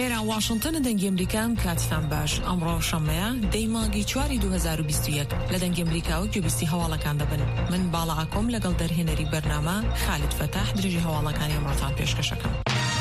ئێران واشنگتن دەنگی ئەمریکان کاتتان باش. ئەمڕۆ شەمەیە دەی مانگی 4 2021 لە دەنگی ئەمریکا و گوێبیستی هەواڵەکان دەبن. من باڵا ئاکۆم لەگەڵ دەرهێنەری بەرنامە خالد فتاح درێژی هەواڵەکانی ئەمڕۆتان پێشکەشەکەم.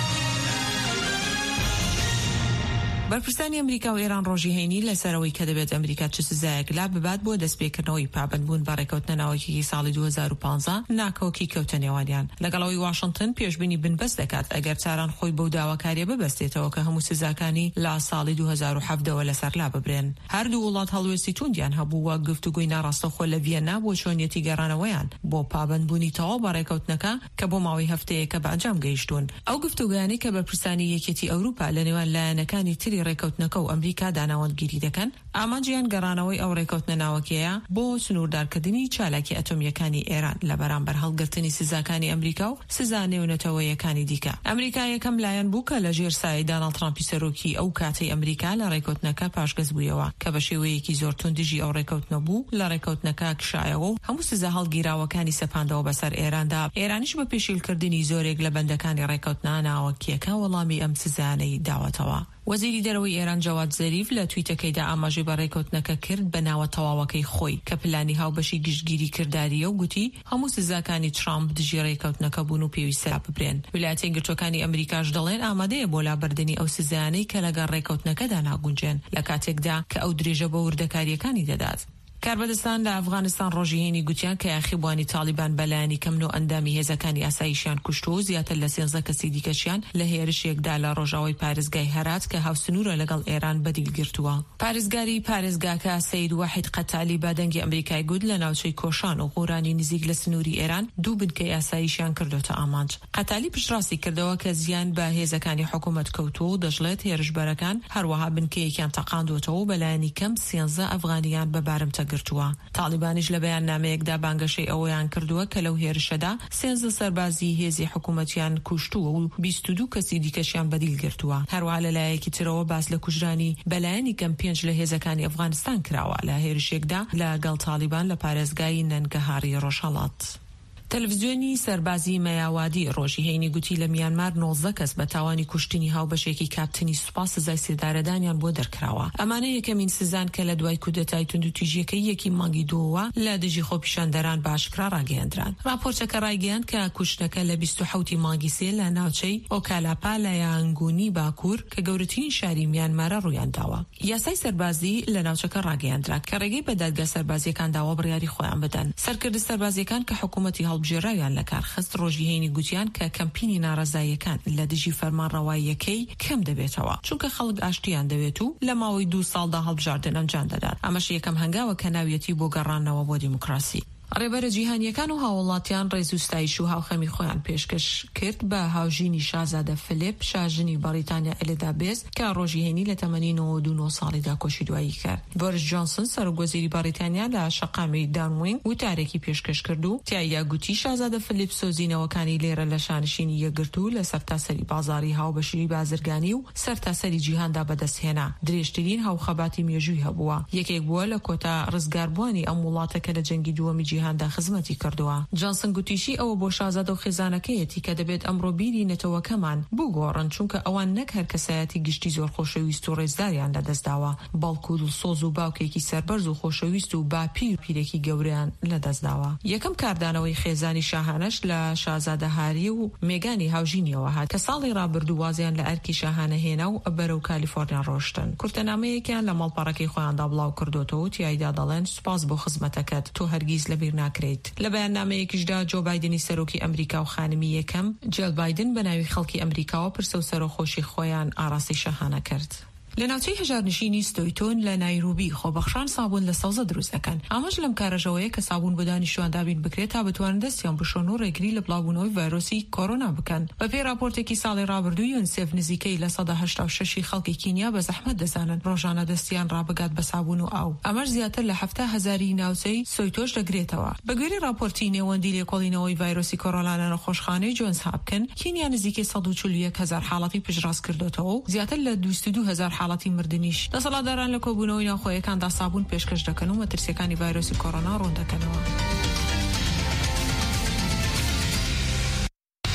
بەرپرسانی ئەمریکا و ئێران ڕۆژی هەینی لەسەرەوەی کە دەبێت ئەمریکا چ سزایەک لا ببات بۆ دەستپێکردنەوەی پابندبوون بە ڕێکەوتنە ناوەکیی ساڵی 2015 ناکۆکی کەوتە نێوانیان. لەگەڵەوەی واشنگتن پێشبینی بنبەست دەکات ئەگەر چاران خۆی بەو داواکاریە ببەستێتەوە کە هەموو سزاکانی لا ساڵی 2017ەوە لەسەر لا ببرێن. هەردوو وڵات هەڵوێستی توندیان هەبووە گفتوگۆی ناڕاستەخۆ لە ڤیەنا بۆ چۆنیەتی گەڕانەوەیان بۆ پابندبوونی تەواو بە ڕێکەوتنەکە کە بۆ ماوەی هەفتەیەکە بە ئەنجام گەیشتون. ئەو گفتوگۆیانی کە بەرپرسانی یەکێتی ئەوروپا لە نێوان لایەنەکانی تری ڕێکەوتنەکە و ئەمریکا داناوەندگیری دەکەن، ئامانجیان گەڕانەوەی ئەو ڕێکەوتنە ناوەکیەیە بۆ سنووردارکردنی چالاکی ئەتۆمیەکانی ئێران لە بەرامبەر هەڵگرتنی سزاکانی ئەمریکا و سزا نێونەتەوەیەکانی دیکە. ئەمریکا یەکەم لایەن بوو کە لە ژێر سایەی دۆناڵد ترامپی سەرۆکی ئەو کاتەی ئەمریکا لە ڕێکەوتنەکە پاشگەز بوویەوە کە بە شێوەیەکی زۆر توندیژی ئەو ڕێکەوتنە بوو لە ڕێکەوتنەکە کشایەوە و هەموو سزا هەڵگیراوەکانی سەپاندەوە بەسەر ئێراندا. ئێرانیش بە پێشیلکردنی زۆرێک لە بەندەکانی ڕێکەوتنە ناوەکیەکە وەڵامی ئەم سزانەی داوەتەوە. وەزیری دەرەوەی ئێران جەواد زەریف لە تویتەکەیدا ئاماژەی بە ڕێکەوتنەکە کرد بە ناوە تەواوەکەی خۆی کە پلانی هاوبەشی گشتگیری کرداریە و گوتی هەموو سزاکانی ترامپ دژی ڕێکەوتنەکە بوون و پێویستە ببرێن. ویلایەتە یەکگرتووەکانی ئەمریکاش دەڵێن ئامادەیە بۆ لابردنی ئەو سزایانەی کە لەگەڵ ڕێکەوتنەکەدا ناگونجێن لە کاتێکدا کە ئەو درێژە بە وردەکاریەکانی دەدات. کاربەدەستان لە ئەفغانستان ڕۆژی هەینی گوتیان کە یاخیبوانی تالیبان بەلایانی کەمن و ئەندامی هێزەکانی ئاسایشیان کوشتۆ و زیاتر لە 13 کەسی دیکەشیان لە هێرشێکدا لە ڕۆژاوی پارێزگای هەرات کە هاوسنوورە لەگەڵ ئێران بەدیلگرتووە. پارێزگاری پارێزگاکە سەید واحید قەتالی با دەنگی ئەمریکای گوت لە ناوچەی کۆشان و قورانی نزیک لە سنووری ئێران دوو بنکەی ئاسایشیان کردوتە ئامانج. قەتالی پشتڕاستی کردەوە کە زیان بە هێزەکانی حکوومەت کەوتووە و دەژڵێت هێرشبەرەکان هەروەها بنکەیەکیان تەقاندوتەوە و بەلایانی کەم 13 ئەفغانیان بە بارمتە گرتووە. تالیبانیش لە بەیاننامەیەکدا بانگەشەی ئەوەیان کردووە کە لەو هێرشەدا 13 سەربازی هێزی حکوومەتیان کوشتووە و 22 کەسی دیکەشیان بەدیل گرتووە. هەروەها لەلایەکی ترەوە باس لە کوژرانی بەلایانی کەم 5 لە هێزەکانی ئەفغانستان کراوە لە هێرشێکدا لەگەڵ تالیبان لە پارێزگای نەنگەهاری ڕۆژهەڵات. تەلەڤیزیۆنی سەربازی مەیاوادی ڕۆژی هەینی گوتی لە میانمار 19 کەس بە تاوانی کوشتنی هاوبەشێکی کاپتنی سوپا سزای سێدارەدانیان بۆ دەرکراوە. ئەمانە یەکەمین سزان کە لە دوای کودەتای توندوتیژیەکەی یەکی مانگی دووە لە دژی خۆپیشاندەران باشکرا ڕاگەیاندران. راپۆرتەکە ڕایگەیاند کە کوشتنەکە لە 27 مانگی سێ لە ناوچەی ئۆکالاپا لە یانگونی باکوور کە گەورەترین شاری میانمارە ڕوویانداوە. یاسای سەربازی لە ناوچەکە ڕاگەیاندرا کە ڕێگەی بە دادگا سەربازیەکان داوا بڕیاری خۆیان بدەن. سەرکرد سەربازیەکان کە حکوومەتی بژێراویان لە کارخست ڕۆژی هەینی گوتیان کە کەمپینی ناڕەزاییەکان لە دژی فەرمانڕەواییەکەی کەم دەبێتەوە چونکە خەڵک ئاشتیان دەوێت و لە ماوەی 2 ساڵدا هەڵبژاردن ئەنجام دەدات. ئەمەش یەکەم هەنگاوە کە ناویەتی بۆ گەڕانەوە بۆ دیموکراسی. ڕێبەرە جیهانیەکان و هاوڵاتیان ڕێزوستایش و هاوخەمی خۆیان پێشکەش کرد بە هاوژینی شازادە فلیپ شاژنی بەریتانیا ئەلیزابێت کە ڕۆژی هەینی لە تەمەنی 92 ساڵیدا کۆشی دوایی کرد. بۆریس جۆنسن سەرۆکوەزیری بەریتانیا لە شەقامی دانوینگ وتارێکی پێشکەش کرد و تیایدا گوتی شازادە فلیپ سۆزینەوەکانی لێرە لە شانشینی یەکگرتوو لە سەرتاسەری بازاری هاوبەشی بازرگانی و سەرتاسەری جیهاندا بەدەستهێنا. درێژترین هاوخەباتی مێژووی هەبووە. یەکێک بووە لە کۆتا ڕزگاربوونی ئەم وڵاتەکە لە جەنگی دووەمی جیهاندا خزمەتی کردووە. جانسن گوتیشی ئەوە بۆ شازادە و خێزانەکەیەتی کە دەبێت ئەمڕۆ بیری نەتەوەکەمان بگۆڕن چونکە ئەوان نەک هەر کەسایەتی گشتی زۆر خۆشەویست و ڕێزداریان لەدەستداوە بەڵکو دڵسۆز و باوکێکی سەربەرز و خۆشەویست و باپیر و پیرێکی گەورەیان لەدەستداوە. یەکەم کاردانەوەی خێزانی شاهانەش لە شازادە هاری و مێگانی هاوژینیەوە هات کە ساڵی ڕابردوو وازیان لە ئەرکی شاهانە هێنا و بەرەو کالیفۆرنیا ڕۆشتن. کورتەنامەیەکیان لە ماڵپەڕەکەی خۆیاندا بڵاو کردوتەوە و تیایدا دەڵێن سوپاس بۆ خزمەتەکەت تۆ هەرگیز لەبیر ناکرێت. لە بەیاننامەیەکیشدا جۆ بایدنی سەرۆکی ئەمریکا و خانمی یەکەم جیل بایدن بە ناوی خەڵکی ئەمریکاوە پرسە و سەرۆخۆشی خۆیان ئاراستی شاهانە کرد. لە ناوچەی هەژارنشینی ستۆیتۆن لە نایروبی خۆبەخشان سابوون لە سەوزە دروست دەکەن. ئاماژ لەم کارەژەوەیە کە سابوون بۆ دانیشتوان دابین بکرێت تا بتوانن دەستیان بشۆن و ڕێگری لە بڵاوبوونەوەی ڤایرۆسی کۆرۆنا بکەن. بەپێی راپۆرتێکی ساڵی ڕابردوو یونسێف نزیکەی لە 186 خەڵکی کینیا بە زەحمەت دەزانن ڕۆژانە دەستیان ڕابگات بە سابوون و ئاو. ئەمەش زیاتر لە 7,000 ناوچەی سۆیتۆش دەگرێتەوە. بەگوێرەی راپۆرتی نێوەندی لێکۆڵینەوەی ڤایرۆسی کۆرۆنا لە نەخۆشخانەی جۆنز هاپکن کینیا نزیکەی 141,000 حاڵەتی پشتڕاست کردوتەوە و زیاتر لە 22,000 حاڵەتی مردنیش. دەسەڵاتداران لە کۆبوونەوەی ناوخۆیەکاندا سابوون پێشکەش دەکەن و مەترسیەکانی ڤایرۆسی کۆرۆنا ڕوون دەکەنەوە.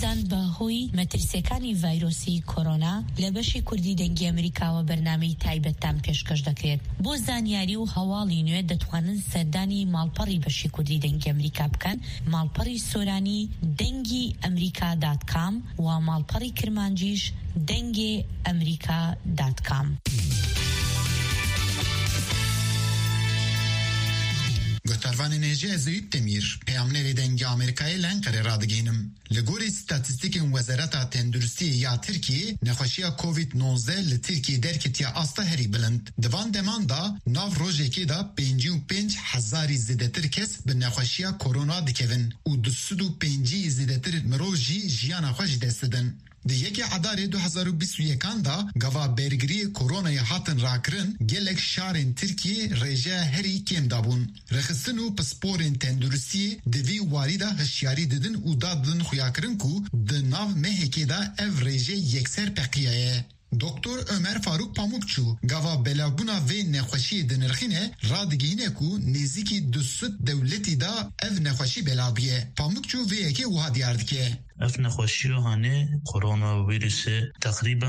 هەرزان بەهۆی مەترسیەکانی ڤایرۆسی کۆرۆنا لە بەشی کوردی دەنگی ئەمریکاوە بەرنامەی تایبەتتان پێشکەش دەکرێت. بۆ زانیاری و هەواڵی نوێ دەتوانن سەردانی ماڵپەڕی بەشی کوردی دەنگی ئەمریکا بکەن، ماڵپەڕی سۆرانی دەنگی ئەمریکا.com و ماڵپەڕی کرمانجیش دەنگی ئەمریکا.com. گوتاروان نێژێ زەوید دەمیر پەیامنەرێ دەنگی ئەمریکای لەنقەرە ڕادگەینم لەگۆری ستاتستیکên وەزارەتا تەندروستی یا ترکیە نەخۆشییا کوڤید-19 لە ترکیە دەرکەتیە ئاستا هەری بلند. Divan demanda nav rojekê da 55,000 zêdetir kes bi nexweşiya korona dikevin û 205 zêdetir mirov jî jiyana xwe ji dest didin. Di yekê Edarê 2021 da gava bergiriyê koronayê hatin rakirin gelek şarên Tirkiyê rêjeya herî kêm dabûn. Rexistin û pisporên tenduristiyê di vî warî da hişyarî didin û dadin xuyakirin ku di nav mehekê da ev rêje yekser peqiya ye. Doktor Ömer Faruk Pamukçu gava belabuna vê nexweşiyê dinirxîne radigîne ku nêzîkî 200 dewletî da ev nexweşî belabiye. Pamukçu vê yekê wiha diyar dike. اف نخوشیو هانه کرونا ویروس تقریبا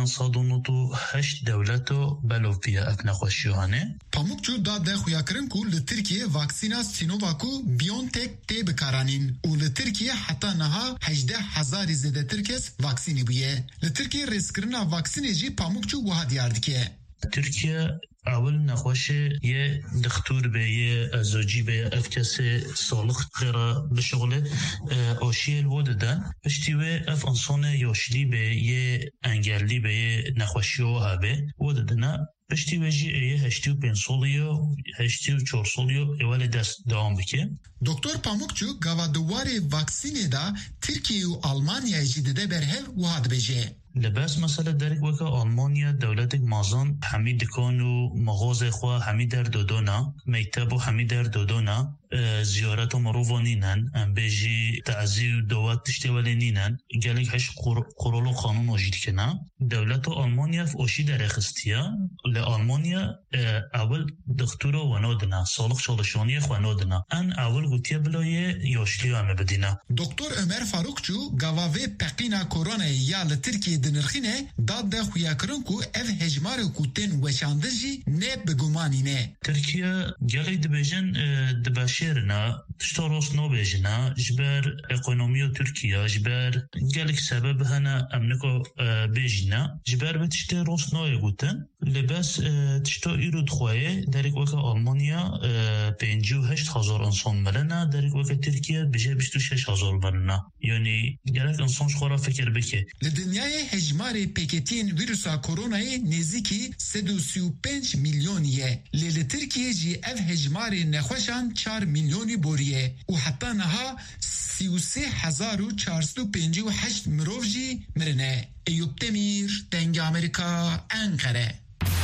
198 دولتو بلوفیا اف نخوشیو هانه. Pamukçu da de xuyakirin ku li Tirkiye vaksîna Sinovac û BioNTech tê bikaranîn û li Tirkiye heta niha 18,000 zêdetir kes vaksînî bûye. Li Tirkiye rêzkirina vaksînê jî Pamukçu wiha diyar dike. Türkiye اول نخوشه یه دکتر به یه ازوجی به افکس سالخ خیره به شغل آشیل وددن پشتی و اف انسان یاشلی به یه انگلی به یه نخوشی و هبه وددنه پشتی و جی ایه 85 سالیو 84 سالیو اول دست دوام بکه. Doktor Pamukçu gavaduwarê vaksînê da Tirkiye û Almanyayê jî dide berhev wiha dibêje. لباس مثلا درک وکا آلمانیا دولت مازن همی دکان و مغاز خوا همی در دودونا میتب و همی در دودونا زیارت و مروفانینن بیجی تعزی و دوات تشتیوالی نینن گلک هش قرول و قانون آجید کنن دولت آلمانیا فوشی در اخستیا لآلمانیا اول دکتور و نادنا سالخ چالشانی خوا نادنا ان اول گوتیا بلای یاشلی همه بدینا. دکتر عمر فاروقچو گواوی پقینا کرونا یا لترکیه دنرخینه داد ده خویاکرن کو اف هجمار کو تن وشاندجی نه بگمانینه. ترکیه گلی دبیجن دباشرنا تشتروس نو بیجنا جبر اقونومی ترکیه جبر گلک سبب هنا امنکو بیجنا جبر بتشتروس نو یگوتن لباس تشتو ایرود خواه درک وکا آلمانیا 58,000 انسان ملنا درک وکا ترکیه بجه 26,000 ملنا یعنی گلک انسان شخورا فکر بکه. لدنیای هجمار پیکتین ویروسا کورونای نزدیکی 135 میلیونیه. لیل ترکیه جی اف هجمار نخوشان 4 میلیونی بوریه و حتی نها 33,458 مروف جی مرنه. ایوب تمیر دنگ آمریکا انقره.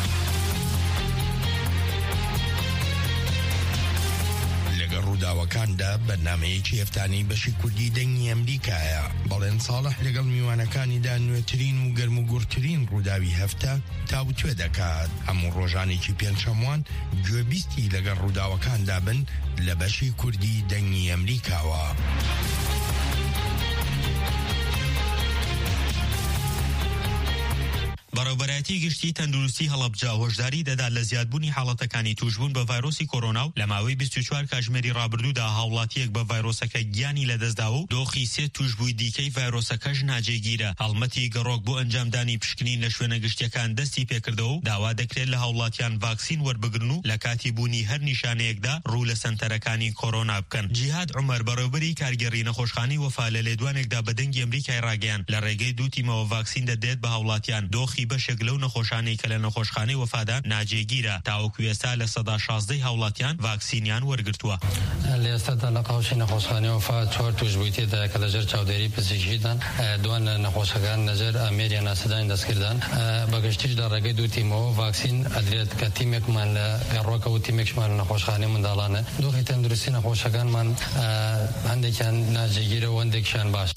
ڕووداوەکاندا بەرنامەیەکی هەفتانەی بەشی کوردی دەنگی ئەمریکایە بەڵێن ساڵح لەگەڵ میوانەکانیدا نوێترین و گەرم و گورترین ڕووداوی هەفتە تاوتوێ دەکات. هەموو ڕۆژانێکی پێنجشەموان گوێبیستی لەگەڵ ڕووداوەکاندا بن لە بەشی کوردی دەنگی ئەمریکاوە. بەڕێوەبەرایەتی گشتی تەندروستی هەڵەبجە هۆشداری دەدا لە زیادبوونی حاڵەتەکانی توشبوون بە ڤایرۆسی کۆرۆنا و لە ماوەی 24 کاتژمێری ڕابردوودا هاوڵاتیەک بە ڤایرۆسەکە گیانی لەدەستداوە و دۆخی سێ توشبووی دیکەی ڤایرۆسەکەش ناجێگیرە. هەڵمەتی گەڕۆک بۆ ئەنجامدانی پشکنین لە شوێنە گشتیەکان دەستی پێکردەوە و داوا دەکرێت لە هاوڵاتیان ڤاکسین وەربگرن و لە کاتی بوونی هەر نیشانەیەکدا ڕوو لە سەنتەرەکانی کۆرۆنا بکەن. جیهاد عومەر بەڕێوەبەری کارگەڕی نەخۆشخانەی وەفا لە لێدوانێکدا بە دەنگی ئەمریکای ڕاگەیاند لە ڕێگەی دوو تیمەوە ڤاکسین دەدێت بە هاوڵاتیان دۆخی بەشێک لەو نەخۆشانەی کە لە نەخۆشخانەی وەفادا ناجێگیرە. تاوەکو ئێستا لە 16 هاوڵاتیان ڤاکسینیان وەرگرتووە. لە ئێستادا لە قاوچی نەخۆشخانەی وەفا 4 توشبووی تێدایە کە لەژێر چاودێری پزیشکیدان دوان نەخۆشەکان لەژێر ئەمێریە ناسەدانی دەستکردان بەگشتیش لە ڕێگەی دوو تیمەوە ڤاکسین ئەدرێت کە تیمێکمان لە گەڕۆکە و تیمێکشمان لە نەخۆشخانەی منداڵانە. دۆخی تەندروستی نەخۆشەکانمان هەندێکیان ناجێگیرە و هەندێکیان باش.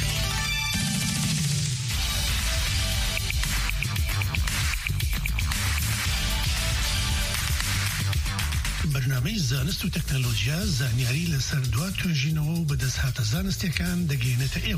بەرنامەی زانست و تەکنەلۆژیا زانیاری لەسەر دوا توێژینەوە و بەدەستهاتە زانستیەکان دەگەێنێتە ئێوە.